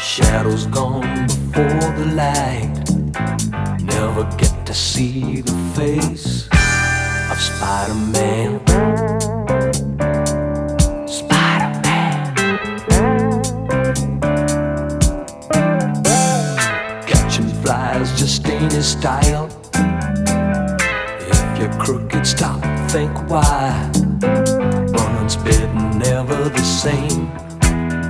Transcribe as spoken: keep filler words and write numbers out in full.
Shadows gone before the light. Never get to see the face of Spider-Man. Spider-Man. Catching flies just ain't his style. If you're crooked, stop, think why. Running, spitting, never the same.